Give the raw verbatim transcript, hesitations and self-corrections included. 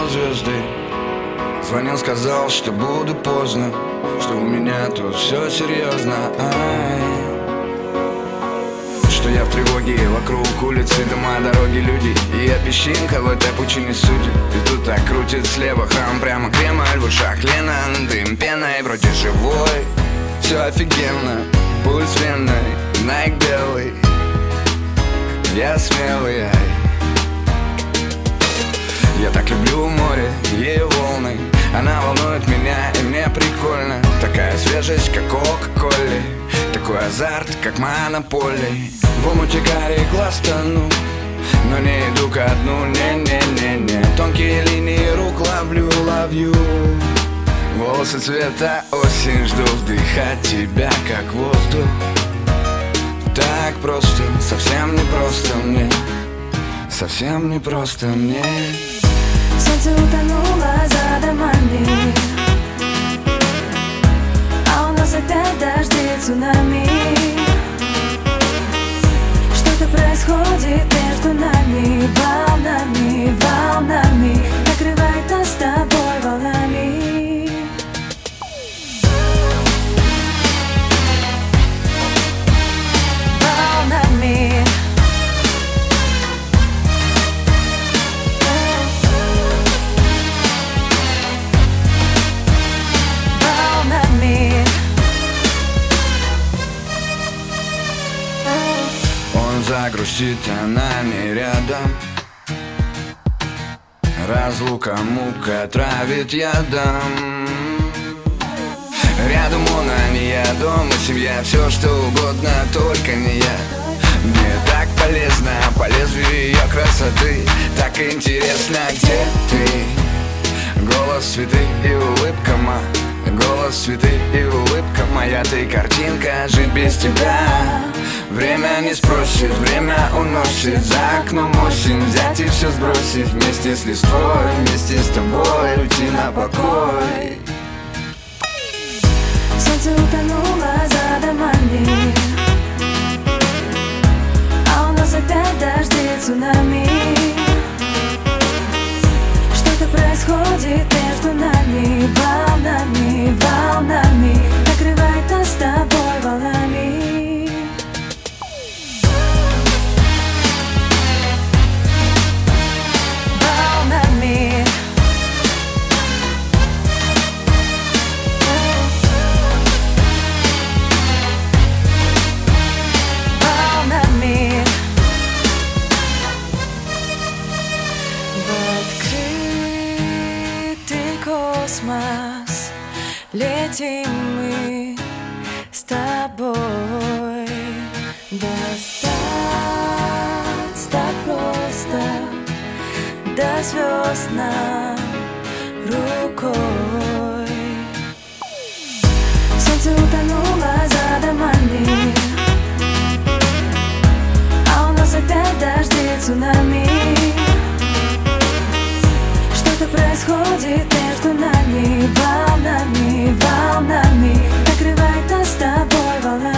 видел звезды. Звонил, сказал, что буду поздно, что у меня тут все серьезно. Ай. Что я в тревоге, вокруг улицы, дома, дороги, люди. И я песчинка в этой пучине судеб. И тут так крутит слева храм, прямо Кремль, в ушах Лена, дым пеной, вроде живой. Все офигенно, пульс венной, Найк белый. Я смелый, ай. Я так люблю море, ее волны. Она волнует меня, и мне прикольно. Такая свежесть, как Кока-Коле, такой азарт, как Монополий. В омуте карих глаз тону, но не иду ко дну, не-не-не-не. Тонкие линии рук ловлю, ловлю. Волосы цвета осень, жду вдыхать тебя, как воздух. Так просто, совсем не просто мне, совсем не просто мне. Солнце утонуло за домами, а у нас опять дожди, цунами. Что-то происходит между нами, волнами, волнами. Накрывает нас с тобой волнами. Волнами. Загрустит, она не рядом. Разлука, мука травит ядом. Рядом он, а не я, дома семья. Все что угодно, только не я. Мне так полезно, по лезвию ее красоты. Так интересно, где ты? Голос цветы и улыбка моя. Голос цветы и улыбка моя. Ты картинка, жить без тебя. Время не спросит, время уносит. За окном осень, взять и все сбросить. Вместе с листвой, вместе с тобой уйти на покой. Солнце утонуло за домами, а у нас опять дожди, цунами. Что-то происходит между нами, волнами, волнами. Накрывает нас с тобой волнами. Космос, летим мы с тобой. Достать так просто, до звезд нам рукой. Солнце утонуло за домами, а у нас опять дожди, цунами. Что-то происходит между нами, волнами, волнами. Накрывает нас с тобой волнами.